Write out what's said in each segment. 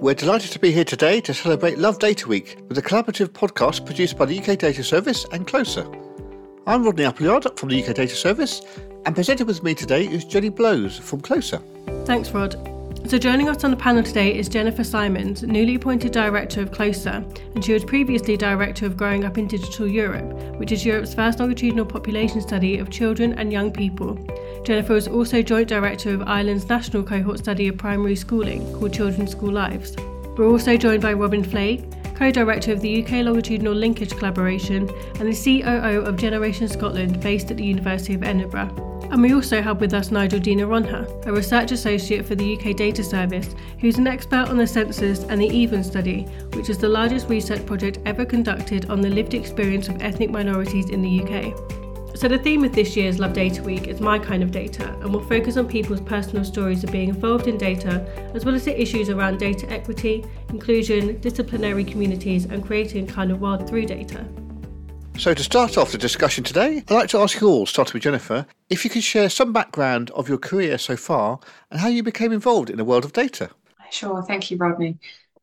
We're delighted to be here today to celebrate Love Data Week with a collaborative podcast produced by the UK Data Service and Closer. I'm Rodney Appleyard from the UK Data Service, and presenting with me today is Jenny Blows from Closer. Thanks, Rod. So joining us on the panel today is Jennifer Simons, newly appointed Director of Closer, and she was previously Director of Growing Up in Digital Europe, which is Europe's first longitudinal population study of children and young people. Jennifer was also Joint Director of Ireland's national cohort study of primary schooling, called Children's School Lives. We're also joined by Robin Flake, Co-Director of the UK Longitudinal Linkage Collaboration and the COO of Generation Scotland, based at the University of Edinburgh. And we also have with us Nigel Dina Ronha, a Research Associate for the UK Data Service, who's an expert on the census and the EVEN study, which is the largest research project ever conducted on the lived experience of ethnic minorities in the UK. So the theme of this year's Love Data Week is My Kind of Data, and we'll focus on people's personal stories of being involved in data, as well as the issues around data equity, inclusion, disciplinary communities, and creating a kind of world through data. So to start off the discussion today, I'd like to ask you all, starting with Jennifer, if you could share some background of your career so far and how you became involved in the world of data. Sure, thank you, Rodney.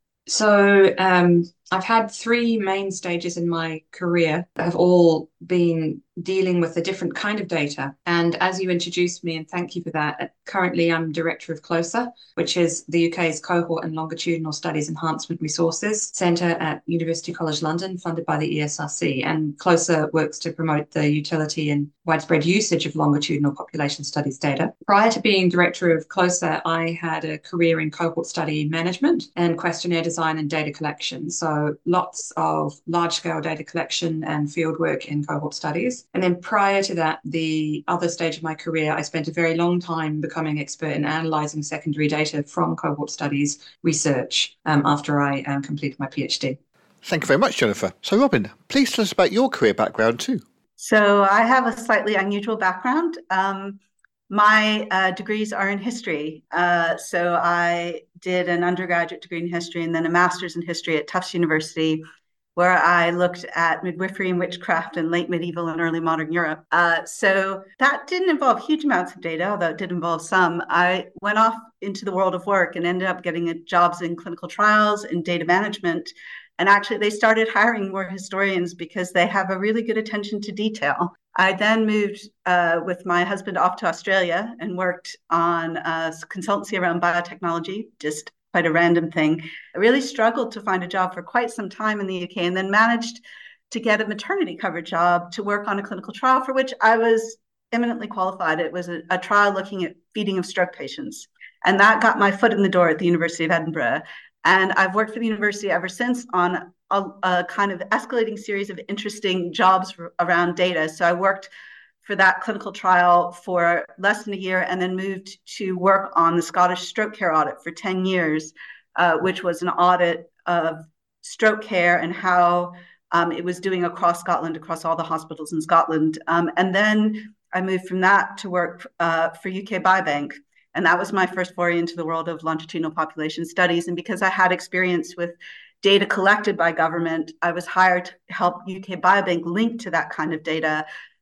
So I've had three main stages in my career that have all been dealing with a different kind of data. And as you introduced me, and thank you for that, currently I'm Director of Closer, which is the UK's Cohort and Longitudinal Studies Enhancement Resources Centre at University College London, funded by the ESRC. And Closer works to promote the utility and widespread usage of longitudinal population studies data. Prior to being Director of Closer, I had a career in cohort study management and questionnaire design and data collection. So lots of large-scale data collection and fieldwork in cohort studies. And then prior to that, the other stage of my career, I spent a very long time becoming expert in analysing secondary data from cohort studies research after I completed my PhD. Thank you very much, Jennifer. So Robin, please tell us about your career background too. So I have a slightly unusual background. My degrees are in history. So I did an undergraduate degree in history and then a master's in history at Tufts University, where I looked at midwifery and witchcraft in late medieval and early modern Europe. So that didn't involve huge amounts of data, although it did involve some. I went off into the world of work and ended up getting jobs in clinical trials and data management. And actually, they started hiring more historians because they have a really good attention to detail. I then moved with my husband off to Australia and worked on a consultancy around biotechnology, just quite a random thing. I really struggled to find a job for quite some time in the UK and then managed to get a maternity cover job to work on a clinical trial for which I was eminently qualified. It was a trial looking at feeding of stroke patients. And that got my foot in the door at the University of Edinburgh. And I've worked for the university ever since on a kind of escalating series of interesting jobs around data. So I worked for that clinical trial for less than a year and then moved to work on the Scottish stroke care audit for 10 years, which was an audit of stroke care and how it was doing across Scotland, across all the hospitals in Scotland. And then I moved from that to work for UK Biobank. And that was my first foray into the world of longitudinal population studies. And because I had experience with data collected by government, I was hired to help UK Biobank link to that kind of data.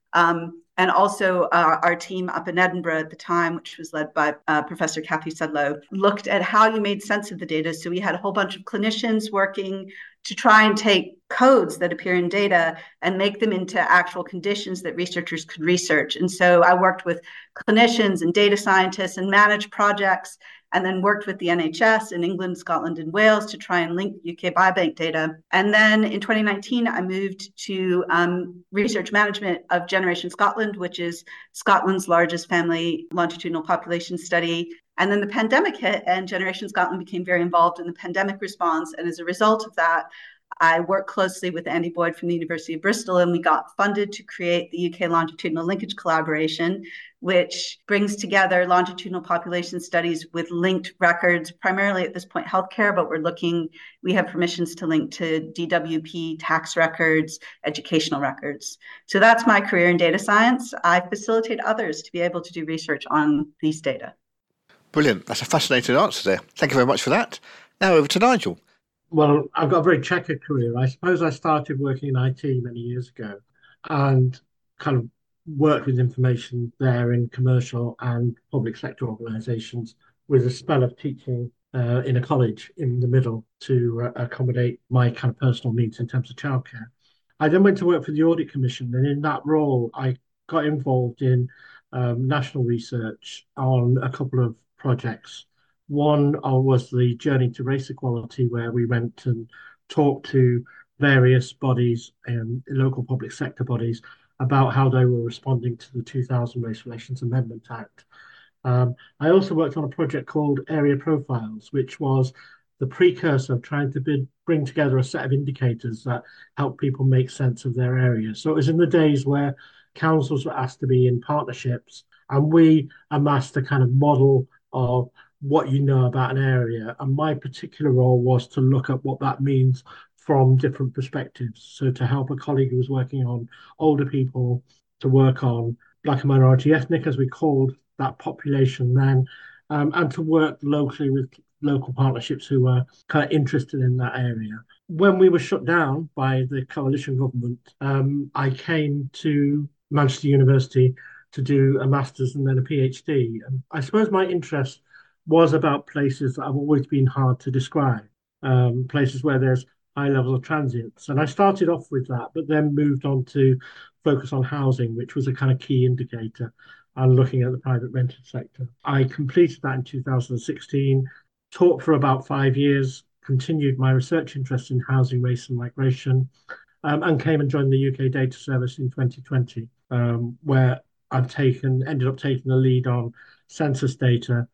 And also our team up in Edinburgh at the time, which was led by Professor Kathy Sudlow, looked at how you made sense of the data. So we had a whole bunch of clinicians working to try and take codes that appear in data and make them into actual conditions that researchers could research. And so I worked with clinicians and data scientists and managed projects, and then worked with the NHS in England, Scotland, and Wales to try and link UK Biobank data. And then in 2019, I moved to research management of Generation Scotland, which is Scotland's largest family longitudinal population study. And then the pandemic hit, and Generation Scotland became very involved in the pandemic response. And as a result of that, I worked closely with Andy Boyd from the University of Bristol, and we got funded to create the UK Longitudinal Linkage Collaboration, which brings together longitudinal population studies with linked records, primarily at this point healthcare, but we have permissions to link to DWP, tax records, educational records. So that's my career in data science. I facilitate others to be able to do research on these data. Brilliant. That's a fascinating answer there. Thank you very much for that. Now over to Nigel. Well, I've got a very checkered career. I suppose I started working in IT many years ago and kind of worked with information there in commercial and public sector organisations with a spell of teaching in a college in the middle to accommodate my kind of personal needs in terms of childcare. I then went to work for the Audit Commission, and in that role, I got involved in national research on a couple of projects. One was the Journey to Race Equality, where we went and talked to various bodies, local public sector bodies, about how they were responding to the 2000 Race Relations Amendment Act. I also worked on a project called Area Profiles, which was the precursor of trying to bring together a set of indicators that help people make sense of their area. So it was in the days where councils were asked to be in partnerships, and we amassed a kind of model of what you know about an area. And my particular role was to look at what that means from different perspectives. So to help a colleague who was working on older people to work on Black and minority ethnic, as we called that population then, and to work locally with local partnerships who were kind of interested in that area. When we were shut down by the coalition government, I came to Manchester University to do a master's and then a PhD. And I suppose my interest was about places that have always been hard to describe, places where there's high levels of transience. And I started off with that, but then moved on to focus on housing, which was a kind of key indicator, and looking at the private rented sector. I completed that in 2016, taught for about 5 years, continued my research interest in housing, race and migration, and came and joined the UK Data Service in 2020, where ended up taking the lead on census data,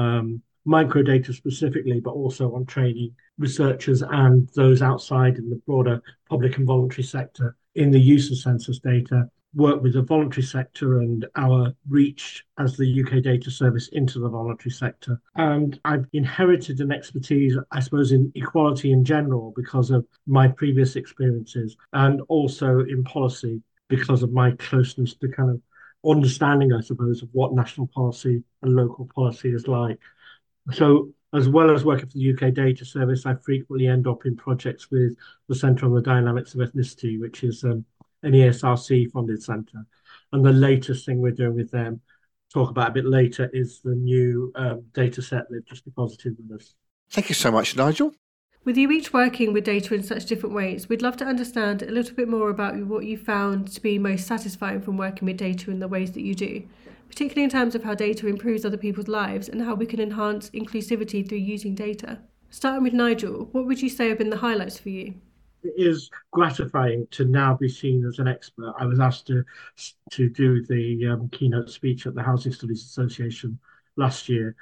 microdata specifically, but also on training researchers and those outside in the broader public and voluntary sector in the use of census data, work with the voluntary sector and our reach as the UK Data Service into the voluntary sector. And I've inherited an expertise, I suppose, in equality in general because of my previous experiences, and also in policy because of my closeness to kind of understanding, I suppose, of what national policy and local policy is like. So as well as working for the UK Data Service, I frequently end up in projects with the Centre on the Dynamics of Ethnicity, which is an ESRC funded centre. And the latest thing we're doing with them, talk about a bit later, is the new data set they've just deposited with us. Thank you so much, Nigel. With you each working with data in such different ways, we'd love to understand a little bit more about what you found to be most satisfying from working with data in the ways that you do, particularly in terms of how data improves other people's lives and how we can enhance inclusivity through using data. Starting with Nigel, what would you say have been the highlights for you? It is gratifying to now be seen as an expert. I was asked to do the keynote speech at the Housing Studies Association last year.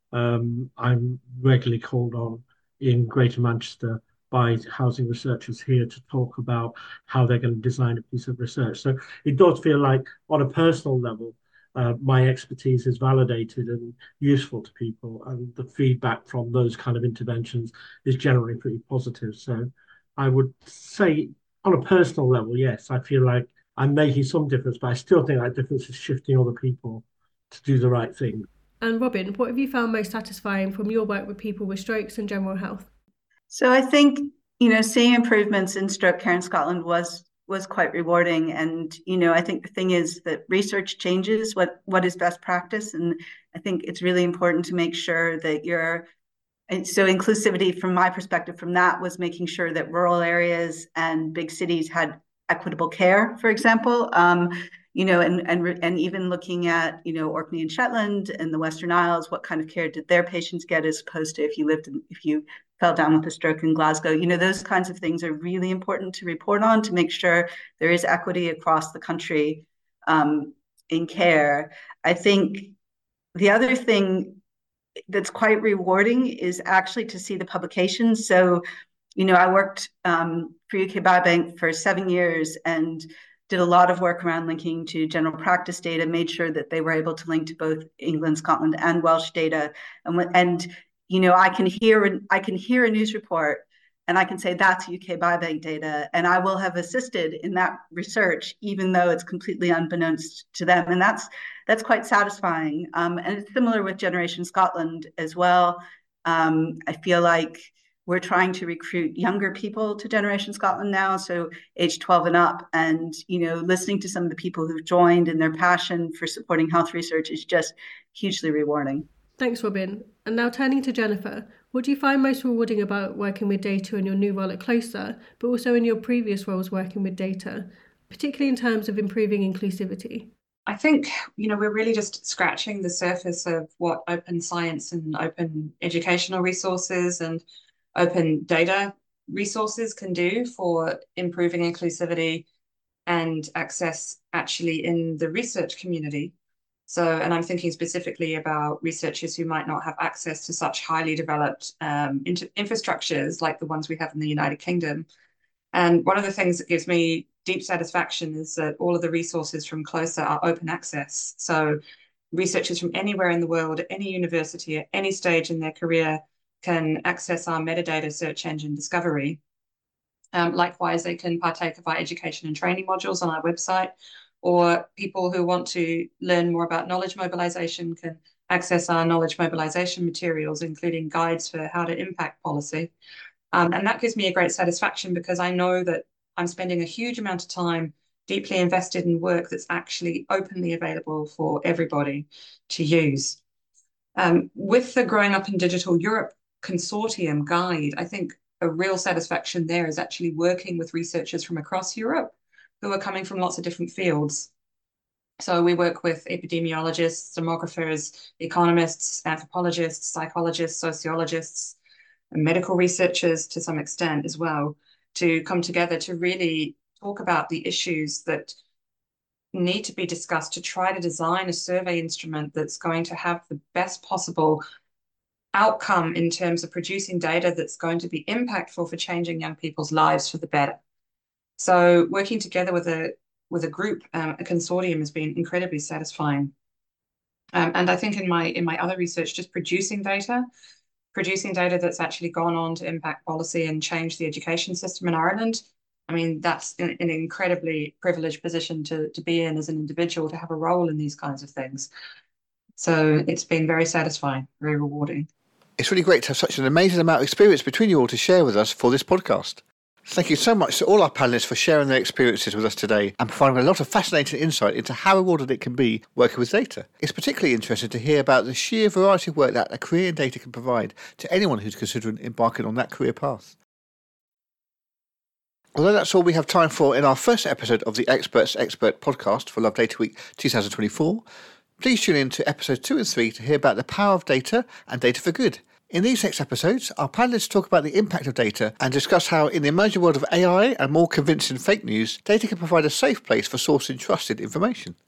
I'm regularly called on in Greater Manchester by housing researchers here to talk about how they're going to design a piece of research. So it does feel like, on a personal level, my expertise is validated and useful to people, and the feedback from those kind of interventions is generally pretty positive. So I would say, on a personal level, yes, I feel like I'm making some difference, but I still think that difference is shifting other people to do the right thing. And Robin, what have you found most satisfying from your work with people with strokes and general health? So I think, seeing improvements in stroke care in Scotland was quite rewarding. And, I think the thing is that research changes what is best practice. And I think it's really important to make sure that so inclusivity from my perspective from that was making sure that rural areas and big cities had equitable care, for example, and even looking at, Orkney and Shetland and the Western Isles, what kind of care did their patients get as opposed to if you fell down with a stroke in Glasgow, those kinds of things are really important to report on to make sure there is equity across the country in care. I think the other thing that's quite rewarding is actually to see the publications. So, I worked for UK Biobank for 7 years and did a lot of work around linking to general practice data, made sure that they were able to link to both England, Scotland, and Welsh data. And I can hear a news report and I can say that's UK Biobank data, and I will have assisted in that research, even though it's completely unbeknownst to them. And that's quite satisfying. And it's similar with Generation Scotland as well. I feel like we're trying to recruit younger people to Generation Scotland now, so age 12 and up. And, listening to some of the people who've joined and their passion for supporting health research is just hugely rewarding. Thanks, Robin. And now turning to Jennifer, What do you find most rewarding about working with data in your new role at Closer, but also in your previous roles working with data, particularly in terms of improving inclusivity? I think, we're really just scratching the surface of what open science and open educational resources and open data resources can do for improving inclusivity and access actually in the research community. So, and I'm thinking specifically about researchers who might not have access to such highly developed infrastructures like the ones we have in the United Kingdom. And one of the things that gives me deep satisfaction is that all of the resources from Closer are open access. So researchers from anywhere in the world, at any university, at any stage in their career can access our metadata search engine Discovery. Likewise, they can partake of our education and training modules on our website, or people who want to learn more about knowledge mobilization can access our knowledge mobilization materials, including guides for how to impact policy. And that gives me a great satisfaction because I know that I'm spending a huge amount of time deeply invested in work that's actually openly available for everybody to use. With the Growing Up in Digital Europe Consortium guide, I think a real satisfaction there is actually working with researchers from across Europe who are coming from lots of different fields. So we work with epidemiologists, demographers, economists, anthropologists, psychologists, sociologists, and medical researchers to some extent as well, to come together to really talk about the issues that need to be discussed to try to design a survey instrument that's going to have the best possible outcome in terms of producing data that's going to be impactful for changing young people's lives for the better. So working together with a group, a consortium, has been incredibly satisfying. And I think in my other research, just producing data that's actually gone on to impact policy and change the education system in Ireland. I mean, that's an incredibly privileged position to be in as an individual, to have a role in these kinds of things. So it's been very satisfying, very rewarding. It's really great to have such an amazing amount of experience between you all to share with us for this podcast. Thank you so much to all our panellists for sharing their experiences with us today and providing a lot of fascinating insight into how rewarding it can be working with data. It's particularly interesting to hear about the sheer variety of work that a career in data can provide to anyone who's considering embarking on that career path. Although that's all we have time for in our first episode of the Experts Expert podcast for Love Data Week 2024, please tune in to episodes 2 and 3 to hear about the power of data and data for good. In these next episodes, our panellists talk about the impact of data and discuss how, in the emerging world of AI and more convincing fake news, data can provide a safe place for sourcing trusted information.